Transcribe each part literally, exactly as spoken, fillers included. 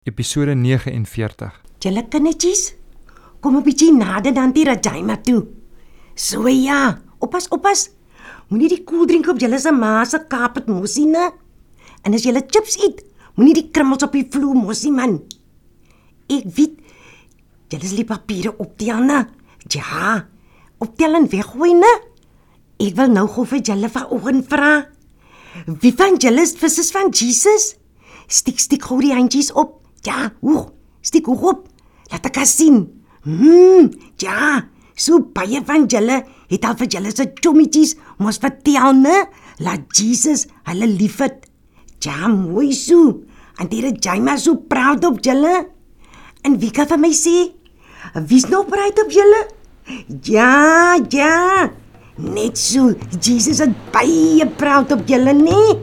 Episode nege en veertig. Julle kindertjies, kom 'n bietjie nader dan die Rajaima toe. So ja, oppas, oppas. Moenie die koeldrink op julle se ma se kapot mosie ne. En as julle chips eet, moenie die krummels op die vloer mosie man. Ek weet, julle sal die papiere optel ne. Ja, optel en weggooi ne. Ek wil nou gou vir julle vanoggend vra. Wie van julle is visses van Jesus? Stik, stik gou die handjies op. Ja, oeh, stik hoog op. Laat ek sien. Hmm, ja, so baie van julle het al vir julle se chommetjies mos vertel, ne? Laat Jesus hulle liefhet. Ja, mooi so. En die Rajaima so proud op julle. En wie kan vir my sê? Wie's nog proud op julle? Ja, ja. Net so, Jesus is baie proud op julle, nee?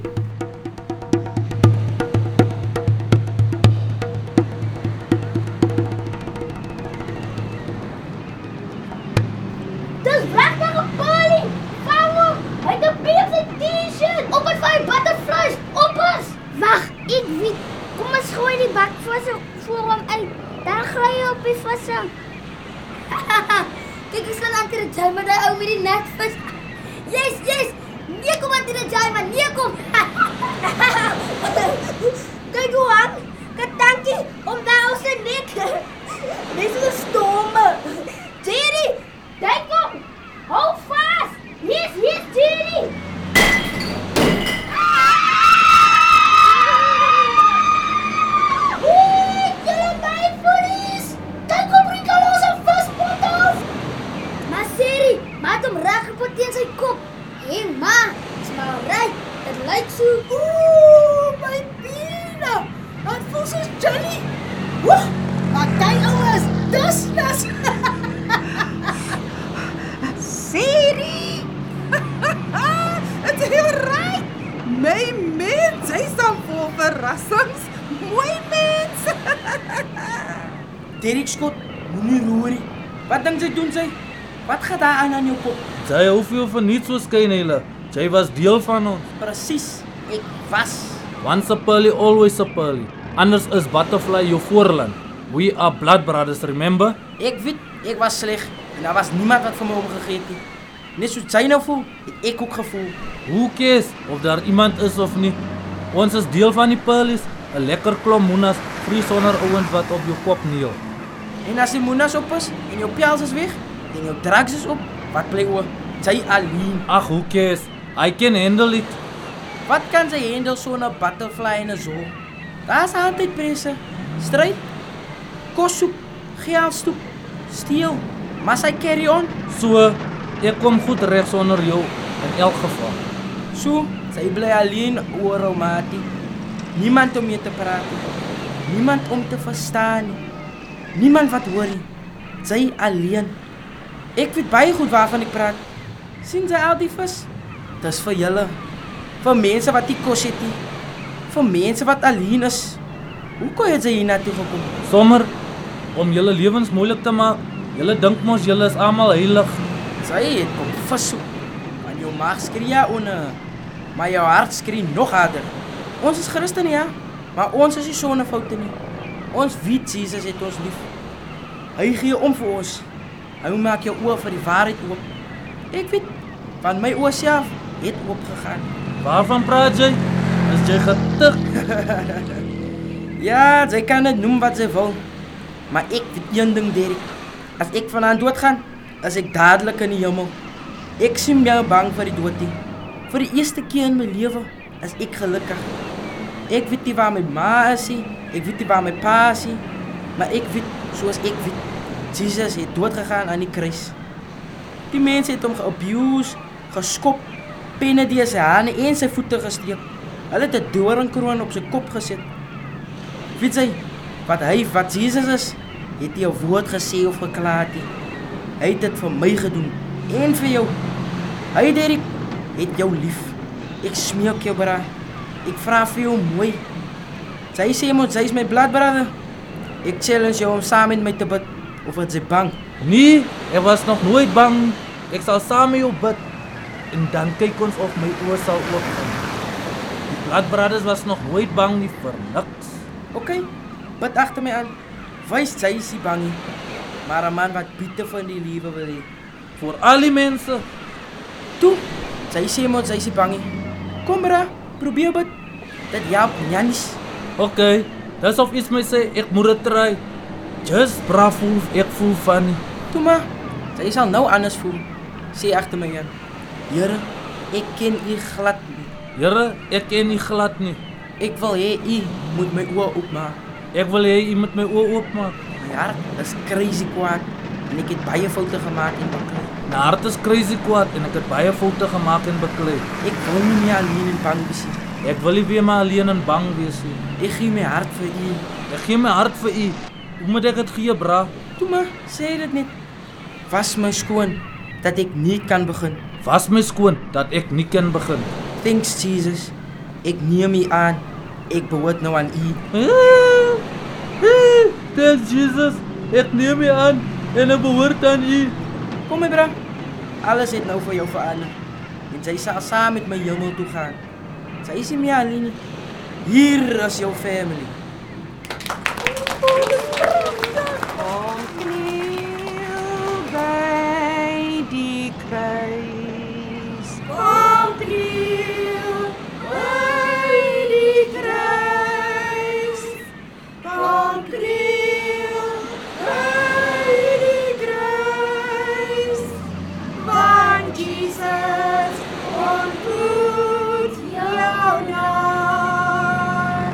Dis regtig 'n balie! Vang hom! Hy het 'n beef se T-shirt! Op met vyf butterflies! Oppas! Wag, ek weet. Kom ons gooi die bak visse voor hom uit. Dan gly hy op die visse. Kyk hoe sal aan die Rajaima daai ou met die nekvis. Yes, yes! Nee kom aan die Rajaima, nee kom! Kyk hoe hang! Katankie om daai ou se nek. Dis 'n stomme. Jerry! Daar kom! Hou vas! Yes, yes, Jerry! Hey, julle my police! Daar kom Ricardo se vaspot af! Maar Jerry, maak hom reg op teen sy kop. Hey ma, is maar reg. Dit lyk so. Ooh, my bene! Wat voel so jelly? Woe! Wat jy ouers, dis nas. Siri! It's heel right! My mens, hy is dan vol verrassings. Mooi mens! Derek Scott, moenie roer nie. Wat dink sy doen sy? Wat gaan daar aan aan jou kop? Sy hou veel van niets so skyn hulle. Sy was deel van ons. Presies, ek was. Once a pearly, always a pearly. Anders is Butterfly jou voorland. We are blood brothers, remember? Ek weet, ek was sleg. En daar was niemand wat vir my omgegee het nie. Net soos sy nou voel, het ek ook gevoel. Who cares of daar iemand is of nie? Ons is deel van die pearlies, 'n lekker klomp moenas, vries sonder ouens wat op jou kop neel. En as die moenas op is, en jou pels is weg, en jou drugs is op, wat bly oor? Sy alleen. Ag, who cares? I can handle it. Wat kan sy handle sonder Butterfly en 'n zoo? Daar's altyd presse, stryd, kossoep, geldstoep, steel. Maar sy carry on. So, ek kom goed reg sonder jou in elk geval. So, sy bly alleen oor Mati. Niemand om mee te praat nie. Niemand om te verstaan nie. Niemand wat hoor nie. Sy alleen. Ek weet baie goed waarvan ek praat. Sien sy al die vis? Dis vir julle. Vir mense wat nie kos het nie. Vir mense wat alleen is. Hoe kon jy hier na toe gekom? Sommer om julle lewens moeilik te maak. Julle dink mos julle is almal heilig. Sy het kom vissoek. Want jou maag skree ja onder, maar jou hart skree nog harder. Ons is Christene ja, maar ons is nie sonder foute nie. Ons weet Jesus het ons lief. Hy gee om vir ons. Hy maak jou oë vir die waarheid oop. Ek weet, van my oë self het oop gegaan. Waarvan praat jy? Is jy getig? Ja, sy kan dit noem wat sy wil. Maar ek weet een ding, Derek. As ek vanaand doodgaan, is ek dadelik in die hemel. Ek sien jou bang vir die dood nie. Vir die eerste keer in my lewe is ek gelukkig. Ek weet nie waar my ma is nie, ek weet nie waar my pa is nie, maar ek weet, soos ek weet, Jesus het doodgegaan aan die kruis. Die mense het hom geabuse, geskop, penne deur sy hande en sy voete gesteek. Hulle het 'n doringkroon op sy kop gesit. Weet jy, wat hy, wat Jesus is, het hy 'n woord gesê of geklaar nie. Hy het dit vir my gedoen en vir jou. Hy Derek het jou lief. Ek smeek jou bra. Ek vra vir jou mooi. Sy sê moet sy is my blood brother. Ek challenge jou om saam met my te bid. Of wat sy bang? Nee, ek was nog nooit bang. Ek sal saam met jou bid. En dan kyk ons of my oë sal oopgaan. Die blood brothers was nog nooit bang nie vir niks. Okay, bid agter my aan. Wys sy is nie bang nie. Maar 'n man wat bitter van die liewe wil hê. Voor al die mense. Toe, sy sê moet sy is nie bang nie. Kom bra, probeer bid. Dit help Janis. Oké, dis of iets my sê ek moet dit try. Just bra voel ek voel van nie. Toe maar, sy sal nou anders voel. Sê agter my aan. Here, ek ken u glad nie. Here, ek ken nie glad nie. Ek wil hê u moet my oë oopmaak. Ek wil hê jy moet my oë oopmaak. My hart is crazy kwaad en ek het baie foute gemaak en baklei. My hart is crazy kwaad en ek het baie foute gemaak en baklei. Ek wil nie meer alleen en bang wees nie. Ek wil nie weer maar alleen en bang wees nie. Ek gee my hart vir u. Ek gee my hart vir u. Hoe moet ek dit gee, bra? Toe maar, sê dit net. Was my skoon dat ek nie kan begin. Was my skoon dat ek nie kan begin. Thanks Jesus. Ek neem u aan. Ek behoort nou aan u. Thanks Jesus. Ek neem u aan en ek behoort aan u. Kom my bra. Alles het nou vir jou verander. En sy sal saam met my hemel toe gaan. Sy is nie meer alleen nie. Hier is jou family. Kom kniel by die kruis. Kom kniel by die kruis. Kom kniel by die kruis. Want Jesus ontmoet jou daar.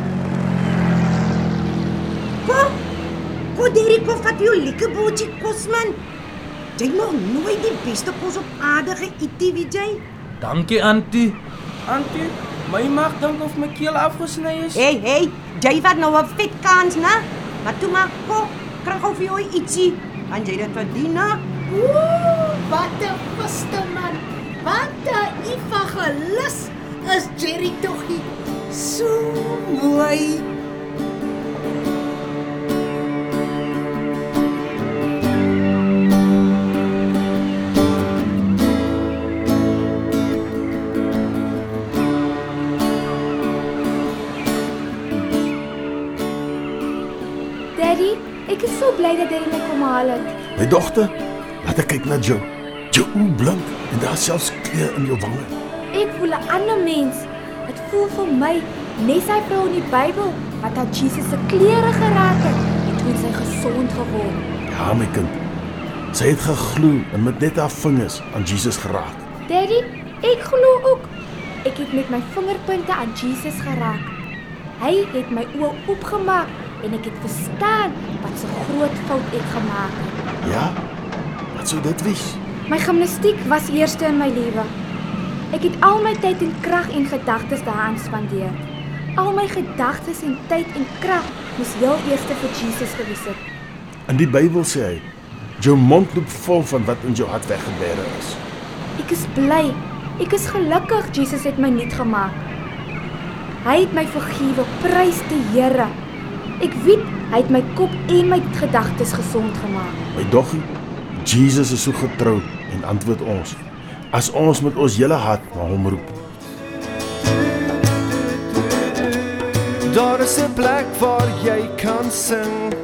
Kom, kom Derek, kom vat jou lekker bootjie kos man. Jy het nog nooit die beste kos op aarde geëet, Vijay. Dankie, auntie. Auntie, my maag dink of my keel afgesny is. Hey, hey, jy vat nou 'n vet kans, né? Maar toe maar, kom, kry gou vir jou ietsie. Want jy dit verdien, né? Ooh, wat 'n vaste man. Wat 'n evangelis is Jerry toggie. So mooi. Daddy, ek is so bly dat jy my kom haal het. My dogter, laat ek kyk na jou. Jou oë blink en daar selfs kleur in jou wange. Ek voel 'n ander mens. Dit voel vir my net sy vrou in die Bybel wat aan Jesus se klere geraak het en toe sy gesond geword. Ja, my kind. Sy het geglo en met net haar vingers aan Jesus geraak. Daddy, ek glo ook. Ek het met my vingerpunte aan Jesus geraak. Hy het my oë oopgemaak en ek het verstaan wat so groot fout ek gemaak het. Ja? Wat sou dit wees? My gimnastiek was eerste in my lewe. Ek het al my tyd en krag en gedagtes daaraan spandeer. Al my gedagtes en tyd en krag moes heel eerste vir Jesus gewees het. In die Bybel sê hy, jou mond loop vol van wat in jou hart weggebere is. Ek is bly. Ek is gelukkig Jesus het my nuut gemaak. Hy het my vergewe, prys die Here. Ek weet hy het my kop en my gedagtes gesond gemaak. My doggie, Jesus is so getrou en antwoord ons, as ons met ons hele hart na hom roep. Daar is 'n plek waar jy kan sing.